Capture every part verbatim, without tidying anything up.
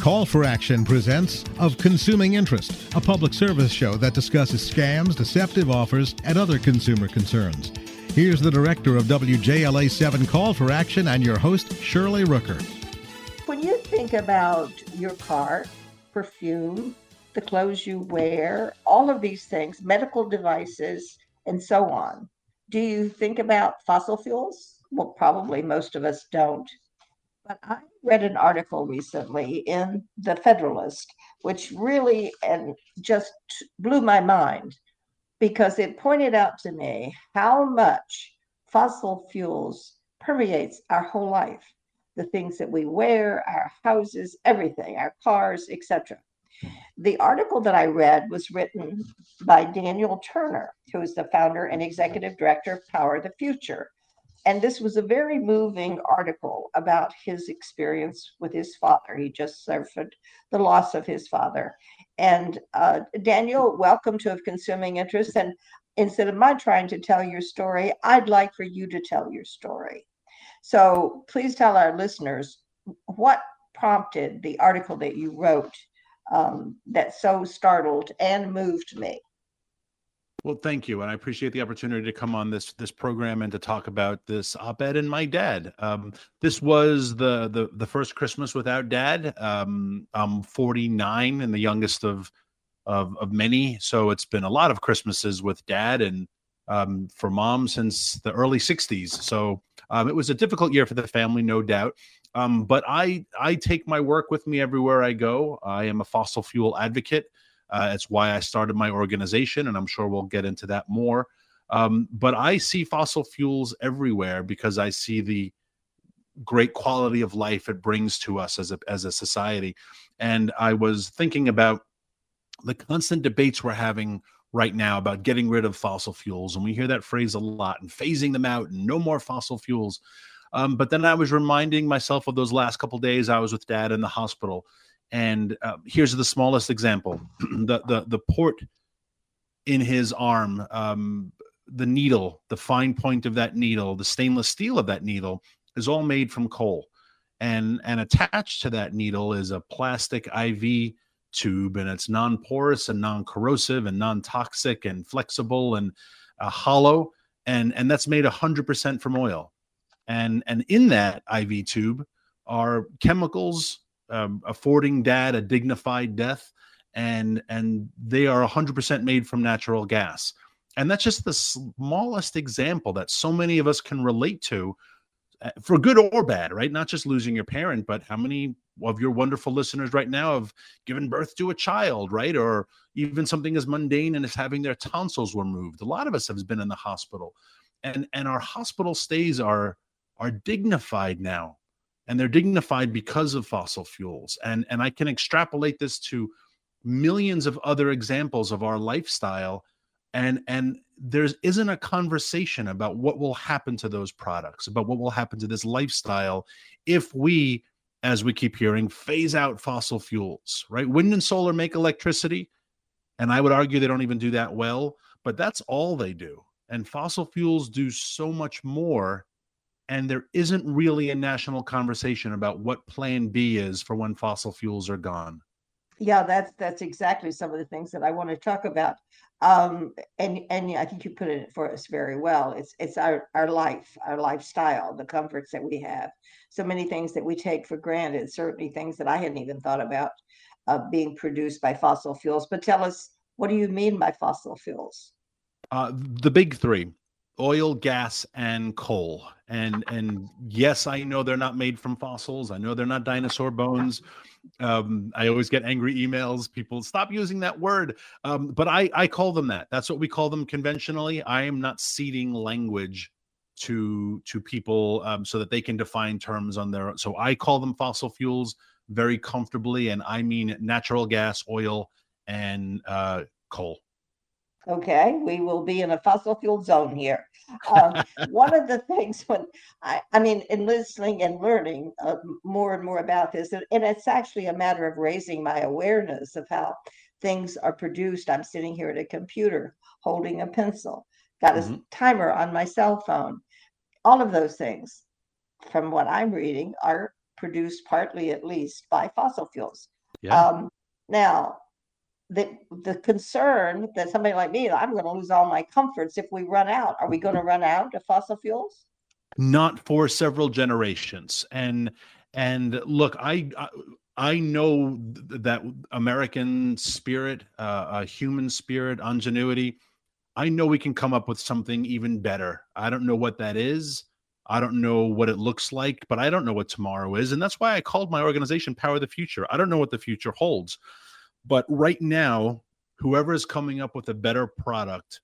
Call for Action presents Of Consuming Interest, a public service show that discusses scams, deceptive offers, and other consumer concerns. Here's the director of W J L A seven Call for Action and your host, Shirley Rooker. When you think about your car, perfume, the clothes you wear, all of these things, medical devices, and so on, do you think about fossil fuels? Well, probably most of us don't. But I read an article recently in The Federalist, which really and just blew my mind because it pointed out to me how much fossil fuels permeates our whole life. The things that we wear, our houses, everything, our cars, et cetera. The article that I read was written by Daniel Turner, who is the founder and executive director of Power the Future. And this was a very moving article about his experience with his father. He just suffered the loss of his father. And uh, Daniel, welcome to Of Consuming Interest. And instead of my trying to tell your story, I'd like for you to tell your story. So please tell our listeners what prompted the article that you wrote um, that so startled and moved me. Well, thank you. And I appreciate the opportunity to come on this this program and to talk about this op-ed and my dad. Um, this was the, the the first Christmas without dad. Um, I'm forty-nine and the youngest of, of of many. So it's been a lot of Christmases with dad and um, for mom since the early sixties. So um, it was a difficult year for the family, no doubt. Um, but I, I take my work with me everywhere I go. I am a fossil fuel advocate. Uh, it's why I started my organization, and I'm sure we'll get into that more. Um, but I see fossil fuels everywhere because I see the great quality of life it brings to us as a, as a society. And I was thinking about the constant debates we're having right now about getting rid of fossil fuels. And we hear that phrase a lot, and phasing them out and no more fossil fuels. Um, but then I was reminding myself of those last couple of days I was with dad in the hospital. And uh, here's the smallest example. the, the the port in his arm, um, the needle, the fine point of that needle, the stainless steel of that needle is all made from coal. And, and attached to that needle is a plastic I V tube, and it's non-porous and non-corrosive and non-toxic and flexible and uh, hollow. And, and that's made one hundred percent from oil. And, and in that I V tube are chemicals Um, affording dad a dignified death, and and they are one hundred percent made from natural gas. And that's just the smallest example that so many of us can relate to, uh, for good or bad, right? Not just losing your parent, but how many of your wonderful listeners right now have given birth to a child, right? Or even something as mundane as having their tonsils removed. A lot of us have been in the hospital, and and our hospital stays are are dignified now. And they're dignified because of fossil fuels. And, and I can extrapolate this to millions of other examples of our lifestyle. And, and there isn't a conversation about what will happen to those products, about what will happen to this lifestyle if we, as we keep hearing, phase out fossil fuels, right? Wind and solar make electricity. And I would argue they don't even do that well, but that's all they do. And fossil fuels do so much more. And there isn't really a national conversation about what plan B is for when fossil fuels are gone. Yeah, that's that's exactly some of the things that I want to talk about. Um, and and I think you put it for us very well. It's it's our, our life, our lifestyle, the comforts that we have. So many things that we take for granted, certainly things that I hadn't even thought about uh, being produced by fossil fuels. But tell us, what do you mean by fossil fuels? Uh, the big three. Oil, gas, and coal. And and yes, I know they're not made from fossils. I know they're not dinosaur bones. Um, I always get angry emails. People stop using that word. Um, but I, I call them that. That's what we call them conventionally. I am not ceding language to to people um, so that they can define terms on their own. So I call them fossil fuels very comfortably. And I mean natural gas, oil, and uh, coal. Okay, we will be in a fossil fuel zone here. Um, one of the things when I, I mean, in listening and learning uh, more and more about this, and it's actually a matter of raising my awareness of how things are produced. I'm sitting here at a computer holding a pencil, got a mm-hmm. timer on my cell phone. All of those things, from what I'm reading, are produced partly at least by fossil fuels. Yeah. Um, now, the the concern that somebody like me, I'm going to lose all my comforts if we run out. Are we going to run out of fossil fuels? Not for several generations. And and look, I I, I know th- that American spirit, uh, a human spirit, ingenuity. I know we can come up with something even better. I don't know what that is. I don't know what it looks like, but I don't know what tomorrow is. And that's why I called my organization Power the Future. I don't know what the future holds. But right now, whoever is coming up with a better product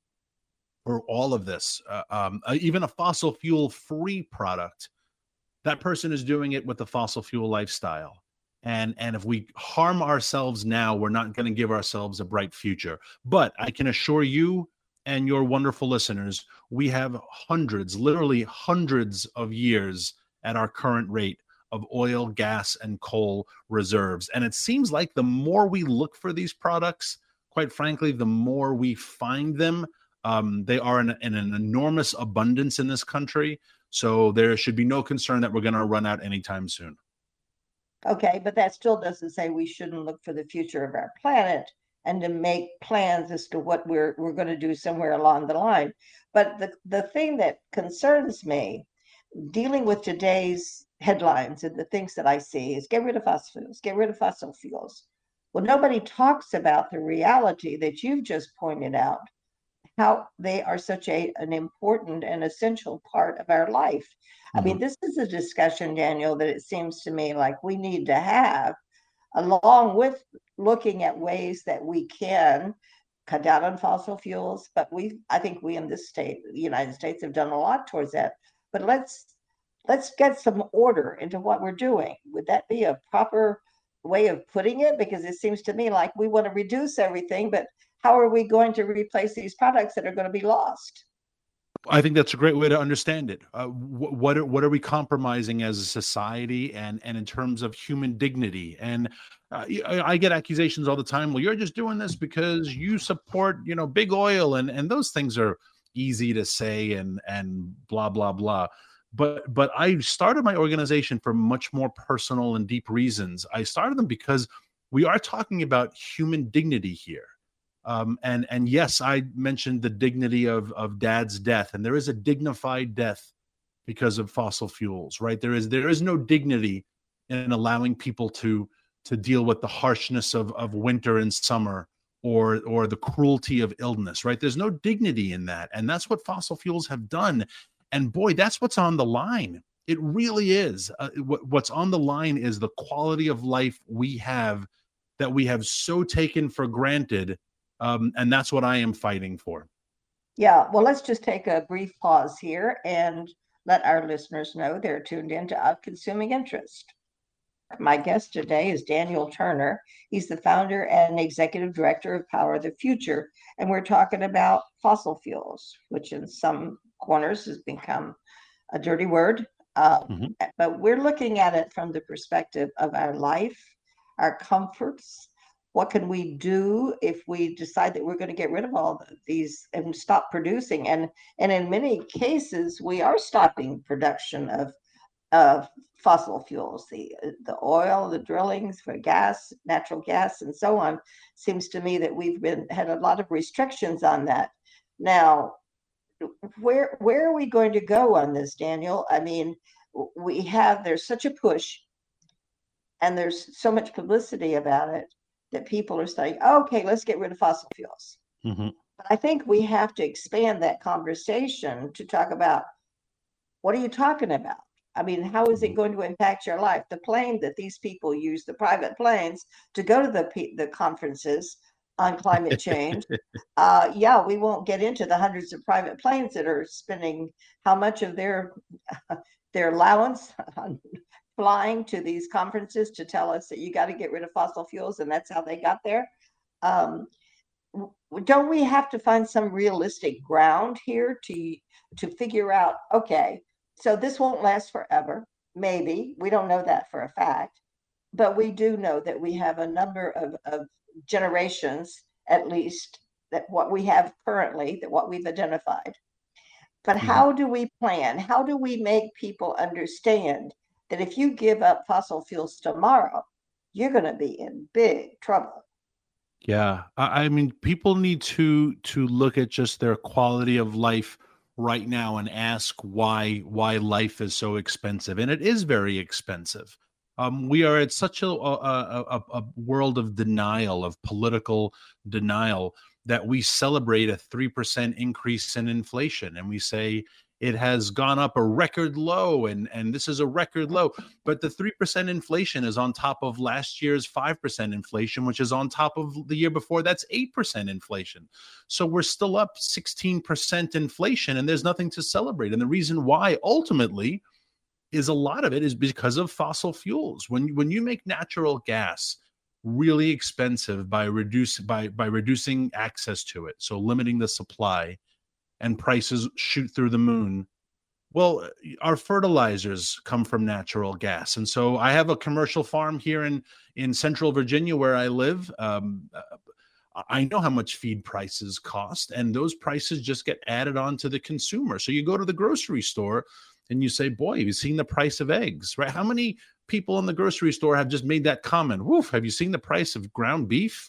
for all of this, uh, um, uh, even a fossil fuel free product, that person is doing it with the fossil fuel lifestyle. And, and if we harm ourselves now, we're not going to give ourselves a bright future. But I can assure you and your wonderful listeners, we have hundreds, literally hundreds of years at our current rate of oil, gas, and coal reserves. And it seems like the more we look for these products, quite frankly, the more we find them. Um, they are in, in an enormous abundance in this country. So there should be no concern that we're going to run out anytime soon. Okay, but that still doesn't say we shouldn't look for the future of our planet and to make plans as to what we're we're going to do somewhere along the line. But the, the thing that concerns me, dealing with today's headlines and the things that I see, is get rid of fossil fuels, get rid of fossil fuels. Well, nobody talks about the reality that you've just pointed out, how they are such a an important and essential part of our life. Mm-hmm. I mean, this is a discussion, Daniel, that it seems to me like we need to have, along with looking at ways that we can cut down on fossil fuels. But we, I think we in this state, the United States, have done a lot towards that. But let's let's get some order into what we're doing. Would that be a proper way of putting it? Because it seems to me like we want to reduce everything, but how are we going to replace these products that are going to be lost? I think that's a great way to understand it. Uh, wh- what are, what are we compromising as a society, and and in terms of human dignity? And uh, I, I get accusations all the time. Well, you're just doing this because you support, you know, big oil, and and those things are easy to say and and blah blah blah. But but I started my organization for much more personal and deep reasons. I started them because we are talking about human dignity here. Um, and and yes, I mentioned the dignity of of Dad's death, and there is a dignified death because of fossil fuels, right? There is there is no dignity in allowing people to to deal with the harshness of of winter and summer, or or the cruelty of illness, right? There's no dignity in that, and that's what fossil fuels have done. And boy, that's what's on the line. It really is. Uh, what, what's on the line is the quality of life we have that we have so taken for granted. Um, and that's what I am fighting for. Yeah, well, let's just take a brief pause here and let our listeners know they're tuned in to Of Consuming Interest. My guest today is Daniel Turner. He's the founder and executive director of Power the Future. And we're talking about fossil fuels, which in some corners has become a dirty word. Uh, mm-hmm. But we're looking at it from the perspective of our life, our comforts. What can we do if we decide that we're going to get rid of all these and stop producing? And and in many cases, we are stopping production of of fossil fuels, the the oil, the drillings for gas, natural gas, and so on. Seems to me that we've been had a lot of restrictions on that. Now, where where are we going to go on this, Daniel? I mean, we have there's such a push, and there's so much publicity about it, that people are saying, oh, okay, let's get rid of fossil fuels. Mm-hmm. But I think we have to expand that conversation to talk about, what are you talking about? I mean, how is it going to impact your life? The plane that these people use, the private planes, to go to the, the conferences on climate change. uh, yeah, we won't get into the hundreds of private planes that are spending how much of their, their allowance on flying to these conferences to tell us that you got to get rid of fossil fuels, and that's how they got there. Um, don't we have to find some realistic ground here to to figure out, okay, so this won't last forever. Maybe. We don't know that for a fact, but we do know that we have a number of, of generations, at least, that what we have currently, that what we've identified. But mm-hmm. how do we plan? How do we make people understand that if you give up fossil fuels tomorrow, you're going to be in big trouble. Yeah, I, I mean, people need to to look at just their quality of life right now and ask why why life is so expensive, and it is very expensive. Um, we are at such a, a, a, a world of denial, of political denial, that we celebrate a three percent increase in inflation, and we say it has gone up a record low, and, and this is a record low. But the three percent inflation is on top of last year's five percent inflation, which is on top of the year before. That's eight percent inflation. So we're still up sixteen percent inflation, and there's nothing to celebrate. And the reason why, ultimately, is a lot of it is because of fossil fuels. When, when you make natural gas really expensive by reduce by by reducing access to it, so limiting the supply, and prices shoot through the moon. Well, our fertilizers come from natural gas. And so I have a commercial farm here in, in central Virginia where I live. Um, I know how much feed prices cost, and those prices just get added on to the consumer. So you go to the grocery store and you say, boy, have you seen the price of eggs, right? How many people in the grocery store have just made that comment? Woof, have you seen the price of ground beef?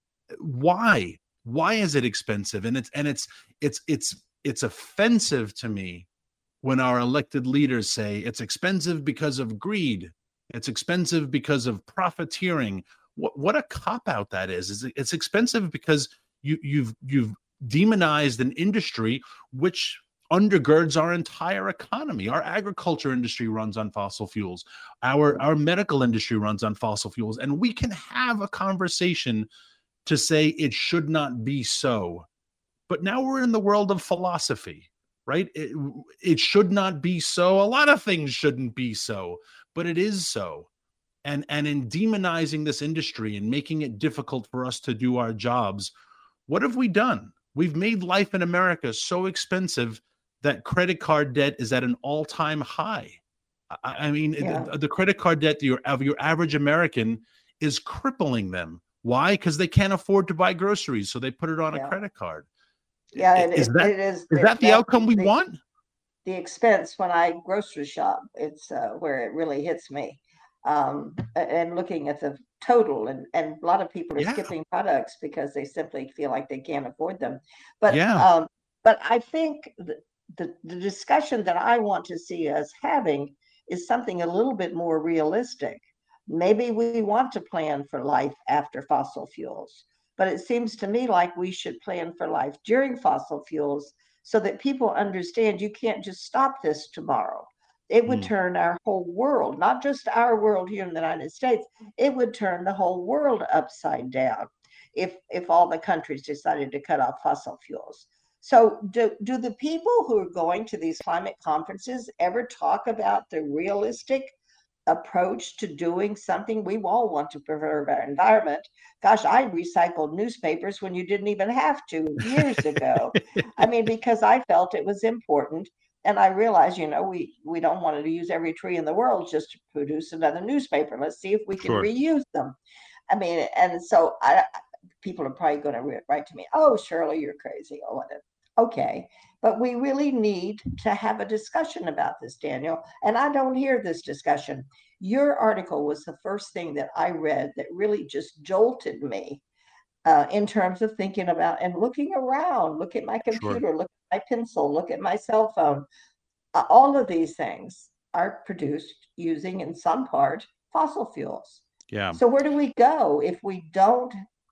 Why? Why is it expensive? And it's and it's it's it's it's offensive to me when our elected leaders say it's expensive because of greed. It's expensive because of profiteering. What what a cop out that is. It's, it's expensive because you you've you've demonized an industry which undergirds our entire economy. Our agriculture industry runs on fossil fuels. Our our medical industry runs on fossil fuels, and we can have a conversation to say it should not be so. But now we're in the world of philosophy, right? It, it should not be so. A lot of things shouldn't be so, but it is so. And, and in demonizing this industry and making it difficult for us to do our jobs, what have we done? We've made life in America so expensive that credit card debt is at an all-time high. I, I mean, yeah. the, the credit card debt your, of your average American is crippling them. Why? Because they can't afford to buy groceries, so they put it on yeah. a credit card. Yeah, it, is that, it is. Is that the outcome we the, want? The expense when I grocery shop, it's uh, where it really hits me. Um, and looking at the total, and, and a lot of people are yeah. skipping products because they simply feel like they can't afford them. But yeah. um, but I think the, the the discussion that I want to see us having is something a little bit more realistic. Maybe we want to plan for life after fossil fuels, but it seems to me like we should plan for life during fossil fuels so that people understand you can't just stop this tomorrow. It would mm. turn our whole world, not just our world here in the United States, it would turn the whole world upside down if, if all the countries decided to cut off fossil fuels. So do, do the people who are going to these climate conferences ever talk about the realistic approach to doing something? We all want to preserve our environment. Gosh, I recycled newspapers when you didn't even have to years ago. I mean, because I felt it was important. And I realized, you know, we, we don't want to use every tree in the world just to produce another newspaper. Let's see if we can sure. reuse them. I mean, and so I, people are probably going to write to me, oh, Shirley, you're crazy or whatever. Okay, but we really need to have a discussion about this, Daniel. And I don't hear this discussion. Your article was the first thing that I read that really just jolted me uh, in terms of thinking about and looking around. Look at my computer, sure. look at my pencil, look at my cell phone. Uh, all of these things are produced using, in some part, fossil fuels. Yeah. So where do we go if we don't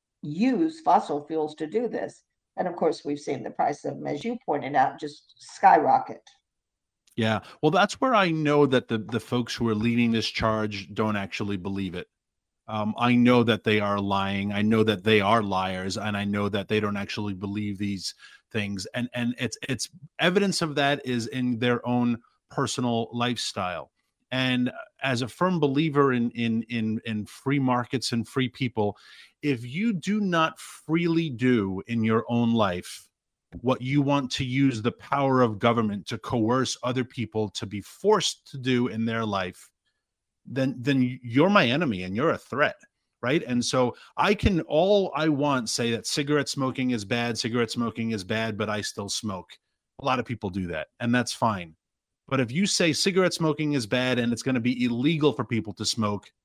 use fossil fuels to do this? And of course, we've seen the price of them, as you pointed out, just skyrocket. Yeah. Well, that's where I know that the, the folks who are leading this charge don't actually believe it. Um, I know that they are lying. I know that they are liars. And I know that they don't actually believe these things. And, and it's, it's evidence of that is in their own personal lifestyle. And as a firm believer in, in, in, in free markets and free people, if you do not freely do in your own life what you want to use the power of government to coerce other people to be forced to do in their life, then, then you're my enemy and you're a threat, right? And so I can all I want say that cigarette smoking is bad, cigarette smoking is bad, but I still smoke. A lot of people do that, and that's fine. But if you say cigarette smoking is bad and it's going to be illegal for people to smoke,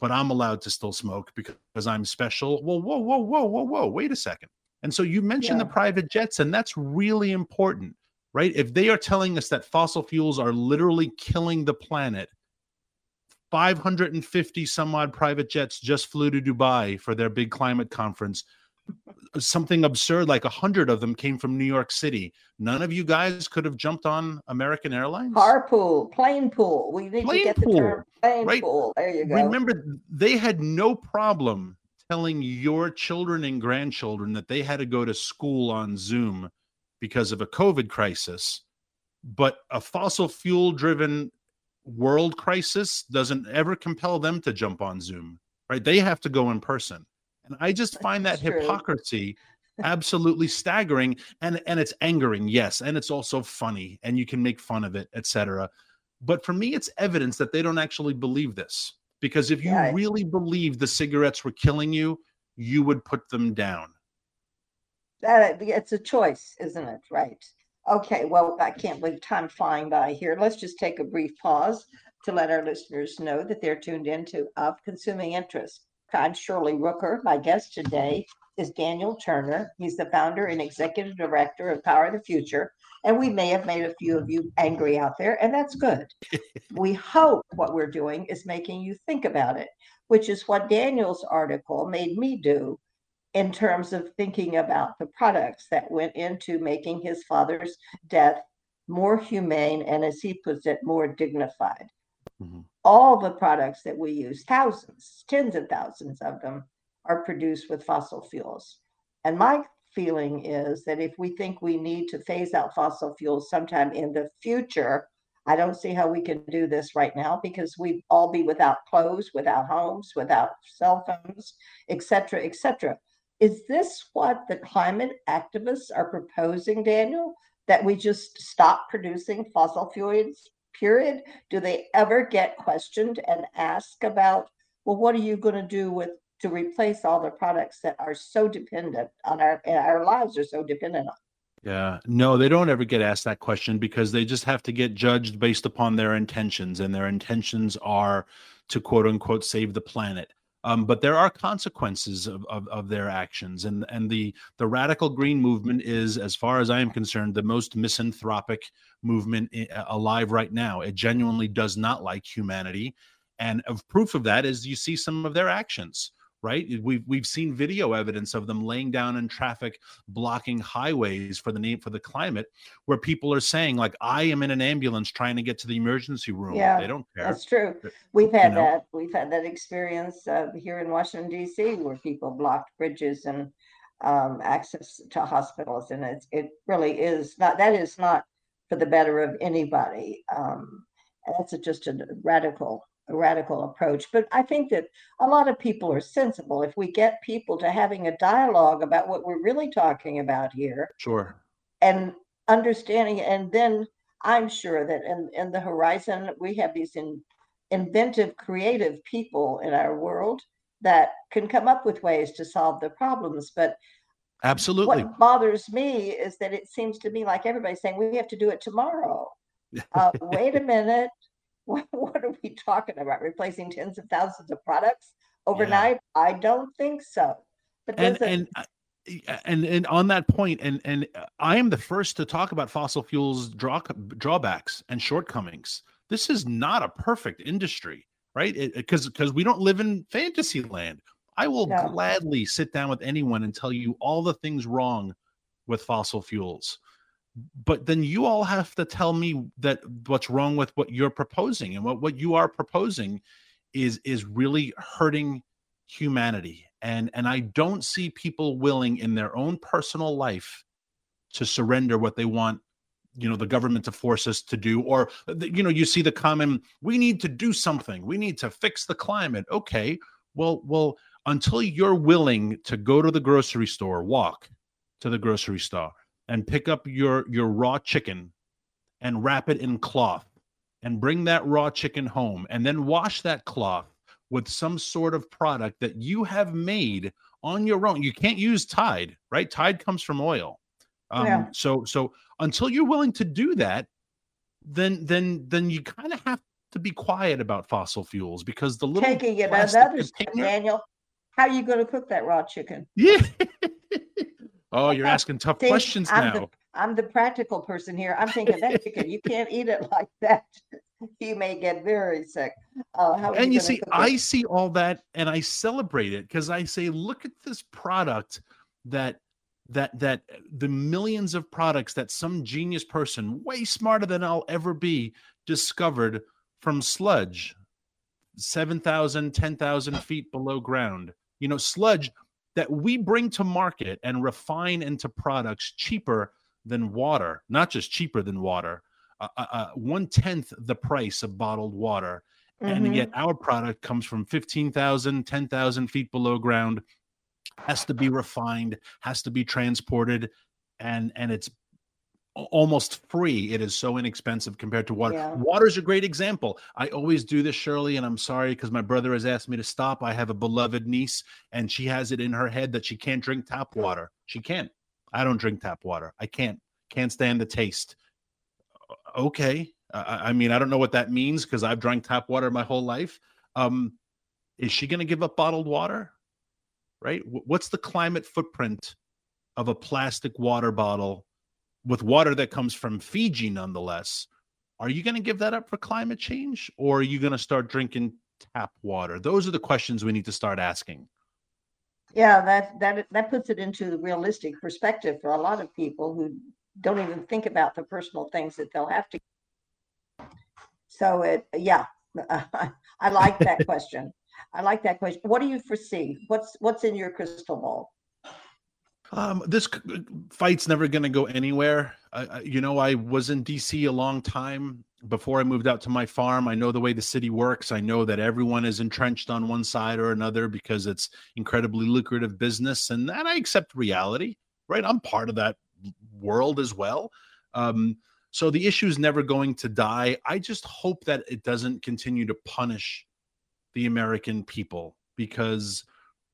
but I'm allowed to still smoke because I'm special. Well, whoa, whoa, whoa, whoa, whoa, wait a second. And so you mentioned Yeah. the private jets, and that's really important, right? If they are telling us that fossil fuels are literally killing the planet, five hundred fifty some odd private jets just flew to Dubai for their big climate conference. Something absurd, like a hundred of them came from New York City. None of you guys could have jumped on American Airlines? Carpool, plane pool. We need Plane to get the pool, term plane right? pool. There you go. Remember, they had no problem telling your children and grandchildren that they had to go to school on Zoom because of a COVID crisis, but a fossil fuel driven world crisis doesn't ever compel them to jump on Zoom, right? They have to go in person. And I just find that That's true. hypocrisy absolutely staggering, and and it's angering, yes, and it's also funny, and you can make fun of it, et cetera. But for me, it's evidence that they don't actually believe this. Because if you Yeah. really believed the cigarettes were killing you, you would put them down. That it's a choice, isn't it? Right. Okay. Well, I can't believe time flying by here. Let's just take a brief pause to let our listeners know that they're tuned into Of Consuming Interest. I'm Shirley Rooker. My guest today is Daniel Turner. He's the founder and executive director of Power of the Future. And we may have made a few of you angry out there, and that's good. We hope what we're doing is making you think about it, which is what Daniel's article made me do in terms of thinking about the products that went into making his father's death more humane and, as he puts it, more dignified. Mm-hmm. All the products that we use, thousands, tens of thousands of them, are produced with fossil fuels. And my feeling is that if we think we need to phase out fossil fuels sometime in the future, I don't see how we can do this right now, because we'd all be without clothes, without homes, without cell phones, et cetera, et cetera. Is this what the climate activists are proposing, Daniel? That we just stop producing fossil fuels, period? Do they ever get questioned and asked about, well, what are you going to do with to replace all the products that are so dependent on our, our lives are so dependent on? Yeah, no, they don't ever get asked that question, because they just have to get judged based upon their intentions, and their intentions are to quote unquote save the planet. Um, but there are consequences of, of, of their actions, and and the the radical green movement is, as far as I am concerned, the most misanthropic movement alive right now. It genuinely does not like humanity, and of proof of that is you see some of their actions. Right, we've we've seen video evidence of them laying down in traffic, blocking highways for the name for the climate, where people are saying, like, I am in an ambulance trying to get to the emergency room. Yeah, they don't care. That's true. We've had you know? that. We've had that experience uh, here in Washington D C, where people blocked bridges and um, access to hospitals, and it's it really is not. That is not for the better of anybody. Um, and that's a, just a radical. a radical approach. But I think that a lot of people are sensible. If we get people to having a dialogue about what we're really talking about here, sure, and understanding, and then I'm sure that in, in the horizon, we have these in, inventive, creative people in our world that can come up with ways to solve the problems. But absolutely, what bothers me is that it seems to me like everybody's saying we have to do it tomorrow. Uh, wait a minute. What, what are we talking about? Replacing tens of thousands of products overnight? Yeah. I don't think so. But and and and and on that point, and and I am the first to talk about fossil fuels draw, drawbacks and shortcomings. This is not a perfect industry, right? Because because we don't live in fantasy land. I will no. gladly sit down with anyone and tell you all the things wrong with fossil fuels. But then you all have to tell me that what's wrong with what you're proposing, and what, what you are proposing is is really hurting humanity. And and I don't see people willing in their own personal life to surrender what they want, you know, the government to force us to do. Or, you know, you see the common, we need to do something. We need to fix the climate. Okay, well, well, until you're willing to go to the grocery store, walk to the grocery store, and pick up your, your raw chicken and wrap it in cloth and bring that raw chicken home, and then wash that cloth with some sort of product that you have made on your own. You can't use Tide, right? Tide comes from oil. Um, yeah. So so until you're willing to do that, then then then you kind of have to be quiet about fossil fuels because the little taking it plastic another step, container- Daniel. How are you going to cook that raw chicken? Yeah. Oh, you're asking tough See, questions I'm now. The, I'm the practical person here. I'm thinking that chicken, you can't eat it like that. You may get very sick. Uh, how are And you gonna see, cook I it? see all that and I celebrate it because I say, look at this product that that that the millions of products that some genius person, way smarter than I'll ever be, discovered from sludge, seven thousand, ten thousand feet below ground. You know, sludge that we bring to market and refine into products cheaper than water, not just cheaper than water, uh, uh, one-tenth the price of bottled water. Mm-hmm. And yet our product comes from fifteen thousand, ten thousand feet below ground, has to be refined, has to be transported, and and it's almost free. It is so inexpensive compared to water. Yeah. Water is a great example. I always do this, Shirley, and I'm sorry because my brother has asked me to stop. I have a beloved niece, and she has it in her head that she can't drink tap water. She can't. I don't drink tap water. I can't. Can't stand the taste. Okay. Uh, I mean, I don't know what that means because I've drank tap water my whole life. Um, is she going to give up bottled water? Right? What's the climate footprint of a plastic water bottle with water that comes from Fiji, nonetheless? Are you going to give that up for climate change, or are you going to start drinking tap water? Those are the questions we need to start asking. Yeah, that that that puts it into realistic perspective for a lot of people who don't even think about the personal things that they'll have to. So it, yeah, I like that question. I like that question. What do you foresee? What's what's in your crystal ball? Um, this fight's never going to go anywhere. Uh, you know, I was in D C a long time before I moved out to my farm. I know the way the city works. I know that everyone is entrenched on one side or another because it's incredibly lucrative business, and, and I accept reality, right? I'm part of that world as well. Um, so the issue is never going to die. I just hope that it doesn't continue to punish the American people, because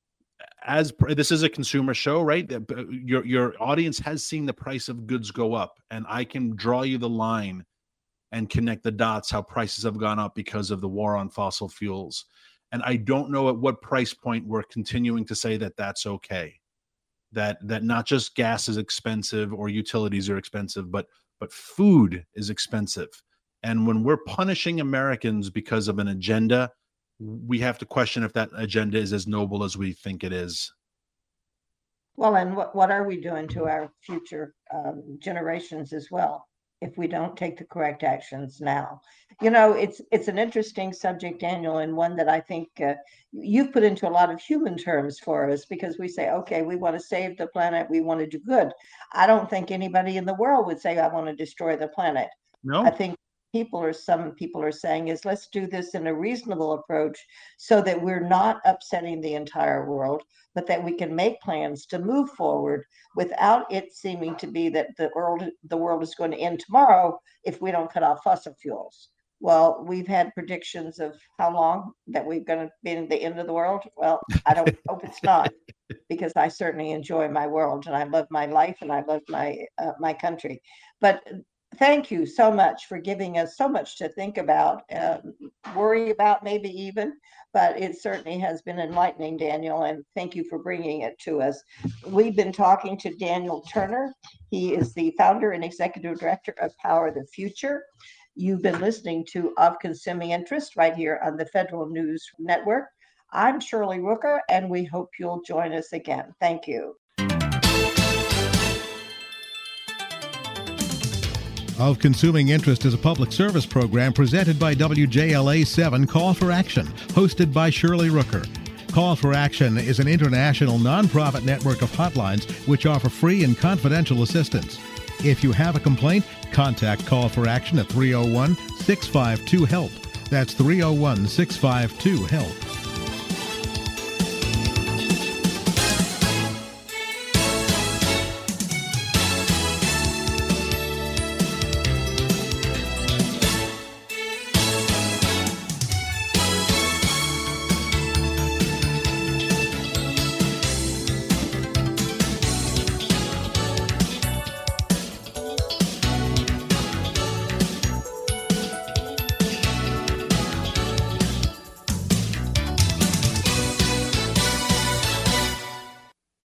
as this is a consumer show, right? Your your audience has seen the price of goods go up, and I can draw you the line and connect the dots how prices have gone up because of the war on fossil fuels. And I don't know at what price point we're continuing to say that that's okay. That that not just gas is expensive or utilities are expensive, but but food is expensive. And when we're punishing Americans because of an agenda, we have to question if that agenda is as noble as we think it is. Well, and what, what are we doing to our future um, generations as well if we don't take the correct actions now? You know, it's it's an interesting subject, Daniel, and one that I think uh, you've put into a lot of human terms for us, because we say, okay, we want to save the planet, we want to do good. I don't think anybody in the world would say, I want to destroy the planet. No. I think people or some people are saying is, let's do this in a reasonable approach so that we're not upsetting the entire world, but that we can make plans to move forward without it seeming to be that the world the world is going to end tomorrow if we don't cut off fossil fuels. Well, we've had predictions of how long that we're going to be in the end of the world. Well, I don't hope it's not, because I certainly enjoy my world and I love my life and I love my uh, my country. But thank you so much for giving us so much to think about, uh, worry about maybe even, but it certainly has been enlightening, Daniel, and thank you for bringing it to us. We've been talking to Daniel Turner. He is the founder and executive director of Power the Future. You've been listening to Of Consuming Interest right here on the Federal News Network. I'm Shirley Rooker, and we hope you'll join us again. Thank you. Of Consuming Interest is a public service program presented by W J L A seven Call for Action, hosted by Shirley Rooker. Call for Action is an international nonprofit network of hotlines which offer free and confidential assistance. If you have a complaint, contact Call for Action at three oh one, six five two, HELP. That's three oh one, six five two, HELP.